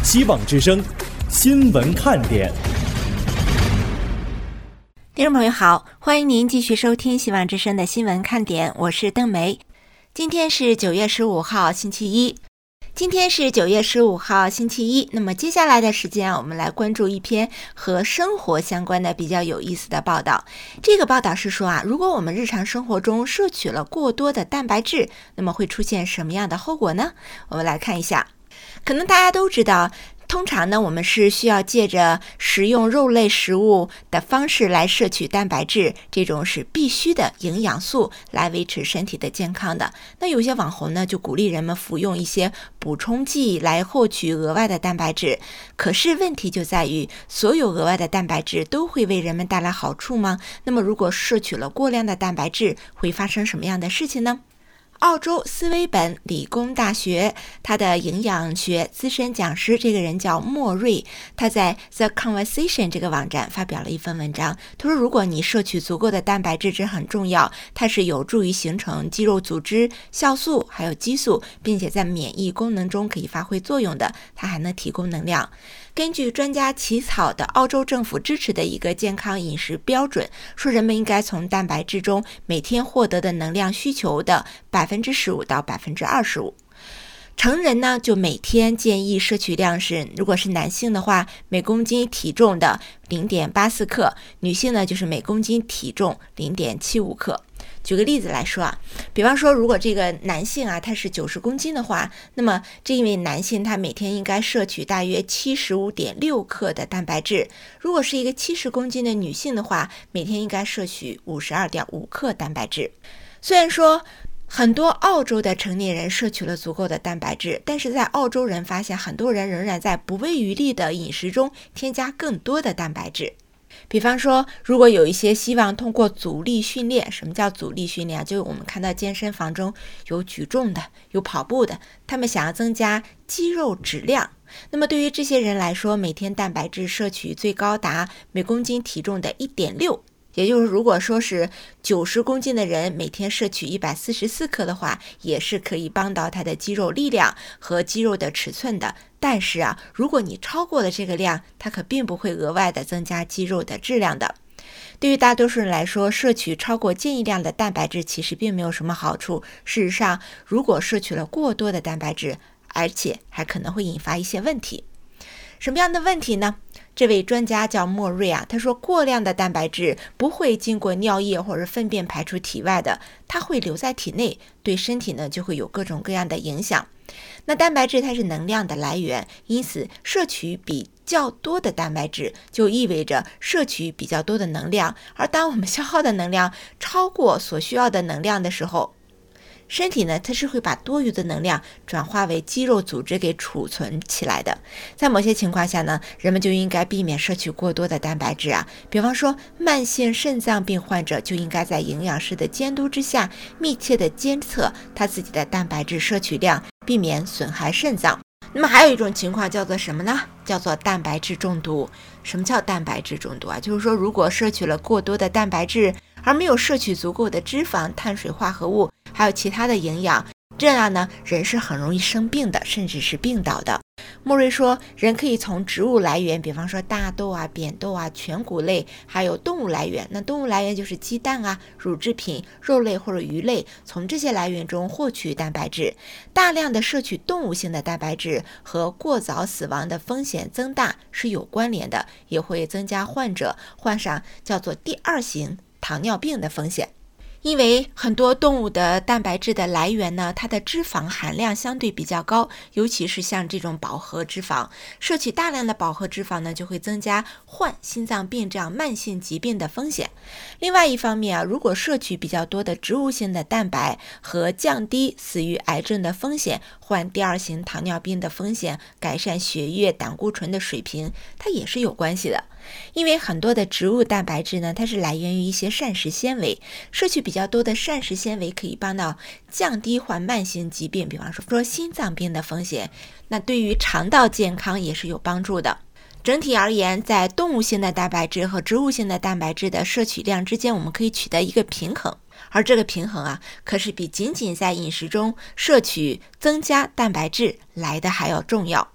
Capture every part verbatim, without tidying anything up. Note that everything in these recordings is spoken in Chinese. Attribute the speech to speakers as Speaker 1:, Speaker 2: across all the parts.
Speaker 1: 希望之声新闻看点。
Speaker 2: 听众朋友好，欢迎您继续收听希望之声的新闻看点，我是邓梅。今天是九月十五号星期一今天是九月十五号星期一那么接下来的时间我们来关注一篇和生活相关的比较有意思的报道。这个报道是说啊，如果我们日常生活中摄取了过多的蛋白质，那么会出现什么样的后果呢？我们来看一下。可能大家都知道，通常呢，我们是需要借着食用肉类食物的方式来摄取蛋白质，这种是必须的营养素来维持身体的健康的。那有些网红呢，就鼓励人们服用一些补充剂来获取额外的蛋白质。可是问题就在于，所有额外的蛋白质都会为人们带来好处吗？那么如果摄取了过量的蛋白质，会发生什么样的事情呢？澳洲斯威本理工大学他的营养学资深讲师，这个人叫莫瑞，他在 The Conversation 这个网站发表了一份文章。他说，如果你摄取足够的蛋白质，这很重要，它是有助于形成肌肉组织、酵素还有激素，并且在免疫功能中可以发挥作用的，它还能提供能量。根据专家起草的澳洲政府支持的一个健康饮食标准，说人们应该从蛋白质中每天获得的能量需求的 百分之十五 到 百分之二十五。成人呢，就每天建议摄取量是，如果是男性的话，每公斤体重的 零点八四克，女性呢就是每公斤体重 零点七五克。举个例子来说啊，比方说如果这个男性啊他是九十公斤的话，那么这一位男性他每天应该摄取大约 七十五点六克的蛋白质。如果是一个七十公斤的女性的话，每天应该摄取 五十二点五克蛋白质。虽然说很多澳洲的成年人摄取了足够的蛋白质，但是在澳洲人发现很多人仍然在不遗余力的饮食中添加更多的蛋白质。比方说，如果有一些希望通过阻力训练，什么叫阻力训练啊？就是我们看到健身房中有举重的，有跑步的，他们想要增加肌肉质量。那么对于这些人来说，每天蛋白质摄取最高达每公斤体重的 一点六。也就是如果说是九十公斤的人每天摄取一百四十四克的话，也是可以帮到他的肌肉力量和肌肉的尺寸的。但是啊，如果你超过了这个量，它可并不会额外的增加肌肉的质量的。对于大多数人来说，摄取超过建议量的蛋白质其实并没有什么好处。事实上，如果摄取了过多的蛋白质，而且还可能会引发一些问题。什么样的问题呢？这位专家叫莫瑞啊，他说过量的蛋白质不会经过尿液或者粪便排出体外的，它会留在体内，对身体呢就会有各种各样的影响。那蛋白质它是能量的来源，因此摄取比较多的蛋白质就意味着摄取比较多的能量，而当我们消耗的能量超过所需要的能量的时候，身体呢，它是会把多余的能量转化为肌肉组织给储存起来的。在某些情况下呢，人们就应该避免摄取过多的蛋白质啊。比方说，慢性肾脏病患者就应该在营养师的监督之下，密切的监测他自己的蛋白质摄取量，避免损害肾脏。那么还有一种情况叫做什么呢？叫做蛋白质中毒。什么叫蛋白质中毒啊？就是说，如果摄取了过多的蛋白质，而没有摄取足够的脂肪、碳水化合物，还有其他的营养，这样呢，人是很容易生病的，甚至是病倒的。莫瑞说，人可以从植物来源，比方说大豆啊、扁豆啊、全谷类，还有动物来源。那动物来源就是鸡蛋啊、乳制品、肉类或者鱼类，从这些来源中获取蛋白质。大量的摄取动物性的蛋白质和过早死亡的风险增大是有关联的，也会增加患者患上叫做第二型糖尿病的风险。因为很多动物的蛋白质的来源呢，它的脂肪含量相对比较高，尤其是像这种饱和脂肪。摄取大量的饱和脂肪呢，就会增加患心脏病这样慢性疾病的风险。另外一方面啊，如果摄取比较多的植物性的蛋白和降低死于癌症的风险，患第二型糖尿病的风险，改善血液胆固醇的水平，它也是有关系的。因为很多的植物蛋白质呢，它是来源于一些膳食纤维，摄取比较多的膳食纤维可以帮到降低患慢性疾病，比方说说心脏病的风险，那对于肠道健康也是有帮助的。整体而言，在动物性的蛋白质和植物性的蛋白质的摄取量之间，我们可以取得一个平衡，而这个平衡啊，可是比仅仅在饮食中摄取增加蛋白质来的还要重要。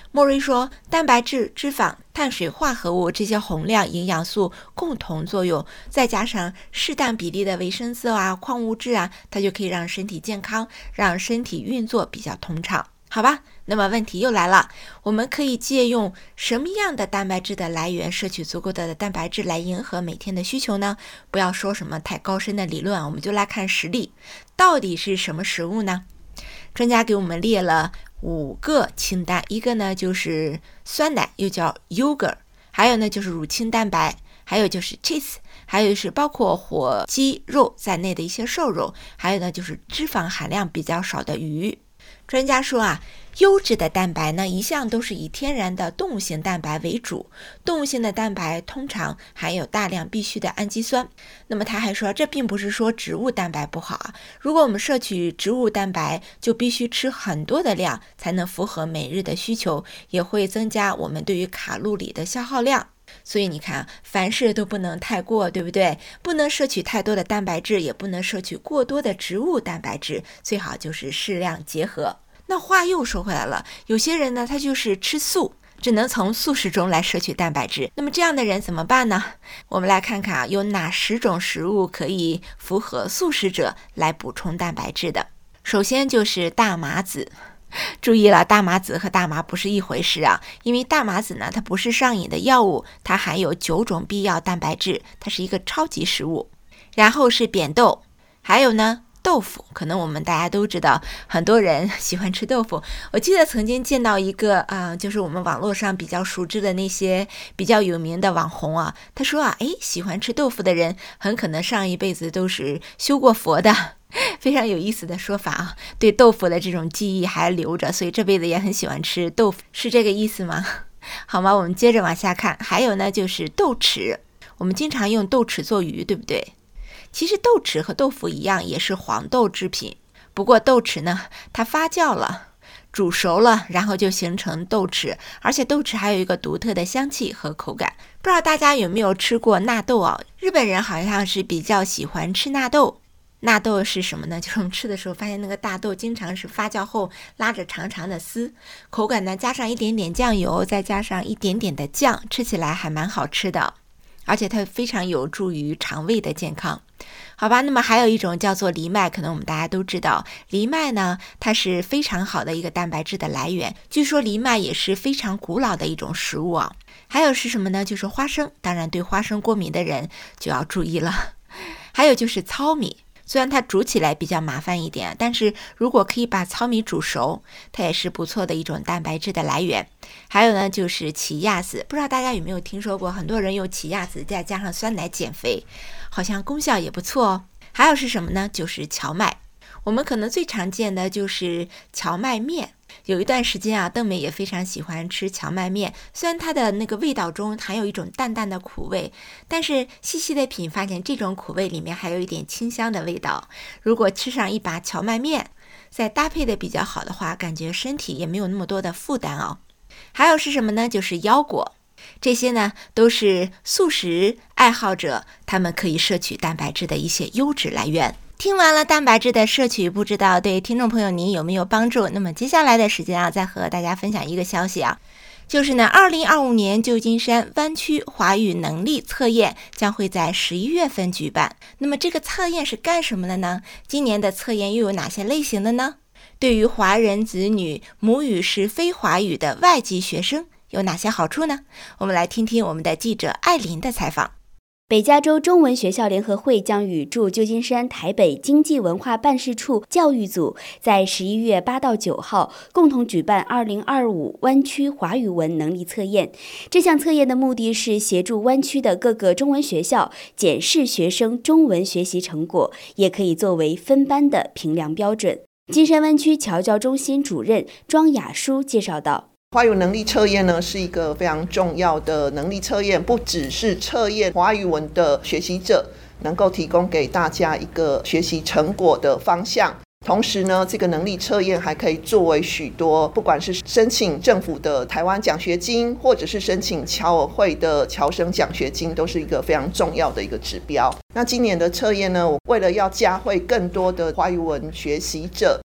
Speaker 2: 莫瑞说，蛋白质、脂肪、碳水化合物这些宏量营养素共同作用，再加上适当比例的维生素啊、矿物质啊，它就可以让身体健康，让身体运作比较通畅。好吧，那么问题又来了，我们可以借用什么样的蛋白质的来源摄取足够的蛋白质来迎合每天的需求呢？不要说什么太高深的理论，我们就来看实例，到底是什么食物呢？专家给我们列了五个清单，一个呢就是酸奶，又叫 yogurt， 还有呢就是乳清蛋白，还有就是 cheese， 还有是包括火鸡肉在内的一些瘦肉，还有呢就是脂肪含量比较少的鱼。专家说啊，优质的蛋白呢，一向都是以天然的动物性蛋白为主。动物性的蛋白通常含有大量必需的氨基酸。那么他还说，这并不是说植物蛋白不好啊。如果我们摄取植物蛋白，就必须吃很多的量，才能符合每日的需求，也会增加我们对于卡路里的消耗量。所以你看，凡事都不能太过，对不对？不能摄取太多的蛋白质，也不能摄取过多的植物蛋白质，最好就是适量结合。那话又说回来了，有些人呢，他就是吃素，只能从素食中来摄取蛋白质。那么这样的人怎么办呢？我们来看看啊，有哪十种食物可以符合素食者来补充蛋白质的。首先就是大麻籽。注意了，大麻籽和大麻不是一回事啊，因为大麻籽呢，它不是上瘾的药物，它含有九种必要蛋白质，它是一个超级食物。然后是扁豆，还有呢豆腐，可能我们大家都知道，很多人喜欢吃豆腐。我记得曾经见到一个啊、呃，就是我们网络上比较熟知的那些比较有名的网红啊，他说啊，诶，喜欢吃豆腐的人很可能上一辈子都是修过佛的。非常有意思的说法啊，对豆腐的这种记忆还留着，所以这辈子也很喜欢吃豆腐，是这个意思吗？好吗？我们接着往下看，还有呢就是豆豉，我们经常用豆豉做鱼，对不对？其实豆豉和豆腐一样，也是黄豆制品，不过豆豉呢，它发酵了，煮熟了，然后就形成豆豉，而且豆豉还有一个独特的香气和口感。不知道大家有没有吃过纳豆啊？日本人好像是比较喜欢吃纳豆。纳豆是什么呢？就是我们吃的时候发现那个大豆经常是发酵后拉着长长的丝，口感呢加上一点点酱油，再加上一点点的酱，吃起来还蛮好吃的，而且它非常有助于肠胃的健康。好吧，那么还有一种叫做藜麦，可能我们大家都知道，藜麦呢它是非常好的一个蛋白质的来源，据说藜麦也是非常古老的一种食物啊。还有是什么呢？就是花生，当然对花生过敏的人就要注意了。还有就是糙米，虽然它煮起来比较麻烦一点，但是如果可以把糙米煮熟，它也是不错的一种蛋白质的来源。还有呢就是奇亚籽，不知道大家有没有听说过，很多人用奇亚籽再加上酸奶减肥，好像功效也不错哦。还有是什么呢？就是荞麦，我们可能最常见的就是荞麦面。有一段时间啊，邓美也非常喜欢吃荞麦面，虽然它的那个味道中含有一种淡淡的苦味，但是细细的品发现这种苦味里面还有一点清香的味道。如果吃上一把荞麦面，再搭配的比较好的话，感觉身体也没有那么多的负担哦。还有是什么呢？就是腰果，这些呢都是素食爱好者他们可以摄取蛋白质的一些优质来源。听完了蛋白质的摄取，不知道对听众朋友您有没有帮助？那么接下来的时间啊，再和大家分享一个消息啊，就是呢，二零二五年旧金山湾区华语能力测验将会在十一月份举办。那么这个测验是干什么的呢？今年的测验又有哪些类型的呢？对于华人子女母语是非华语的外籍学生有哪些好处呢？我们来听听我们的记者艾琳的采访。
Speaker 3: 北加州中文学校联合会将与驻旧金山台北经济文化办事处教育组在十一月八到九号共同举办二零二五湾区华语文能力测验。这项测验的目的是协助湾区的各个中文学校检视学生中文学习成果，也可以作为分班的评量标准。金山湾区侨教中心主任庄雅舒介绍道，
Speaker 4: 华语能力测验呢是一个非常重要的能力测验，不只是测验华语文的学习者，能够提供给大家一个学习成果的方向。同时呢，这个能力测验还可以作为许多，不管是申请政府的台湾奖学金，或者是申请侨委会的侨生奖学金，都是一个非常重要的一个指标。那今年的测验呢，我为了要嘉惠更多的华语文学习者，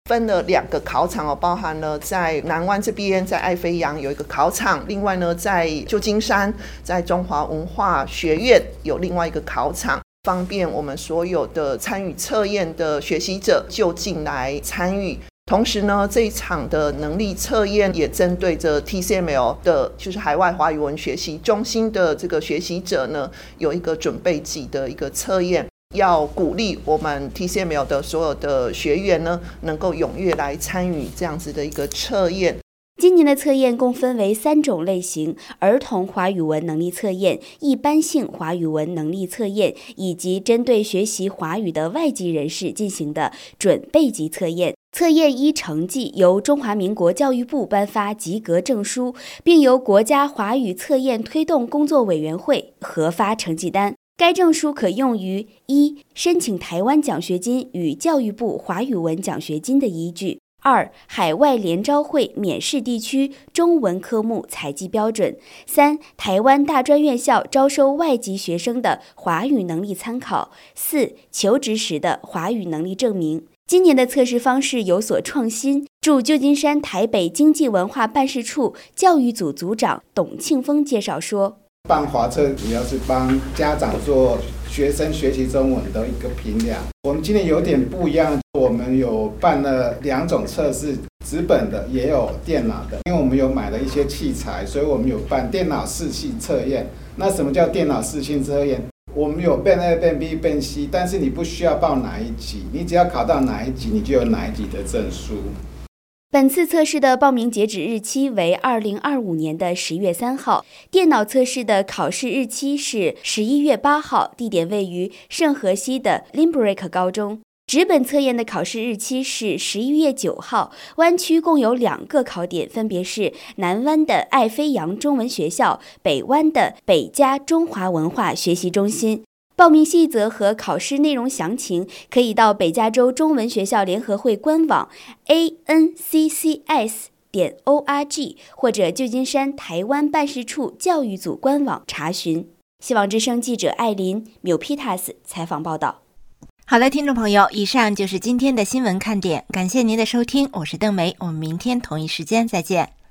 Speaker 4: 分了两个考场哦，包含了在南湾这边，在爱飞扬有一个考场，另外呢，在旧金山，在中华文化学院有另外一个考场，方便我们所有的参与测验的学习者就近来参与。同时呢，这一场的能力测验也针对着 T C M L 的，就是海外华语文学习中心的这个学习者呢，有一个准备级的一个测验。要鼓励我们 T C M L 的所有的学员呢，能够踊跃来参与这样子的一个测验。
Speaker 3: 今年的测验共分为三种类型：儿童华语文能力测验、一般性华语文能力测验，以及针对学习华语的外籍人士进行的准备级测验。测验依成绩由中华民国教育部颁发及格证书，并由国家华语测验推动工作委员会核发成绩单。该证书可用于一、申请台湾奖学金与教育部华语文奖学金的依据；二、海外联招会免试地区中文科目采集标准；三、台湾大专院校招收外籍学生的华语能力参考；四、求职时的华语能力证明。今年的测试方式有所创新，驻旧金山台北经济文化办事处教育组组长董庆峰介绍说，
Speaker 5: 办华测主要是帮家长做学生学习中文的一个评量。我们今年有点不一样，我们有办了两种测试，纸本的也有电脑的。因为我们有买了一些器材，所以我们有办电脑视性测验。那什么叫电脑视性测验？我们有变 A 变 B 变 C， 但是你不需要报哪一级，你只要考到哪一级，你就有哪一级的证书。
Speaker 3: 本次测试的报名截止日期为二零二五年的十月三号，电脑测试的考试日期是十一月八号，地点位于圣荷西的 Limbrick 高中。纸本测验的考试日期是十一月九号，湾区共有两个考点，分别是南湾的爱飞扬中文学校、北湾的北加中华文化学习中心。报名细则和考试内容详情可以到北加州中文学校联合会官网 A N C C S 点 O R G 或者旧金山台湾办事处教育组官网查询。希望之声记者艾琳缪皮塔斯采访报道。
Speaker 2: 好的，听众朋友，以上就是今天的新闻看点，感谢您的收听，我是邓梅，我们明天同一时间再见。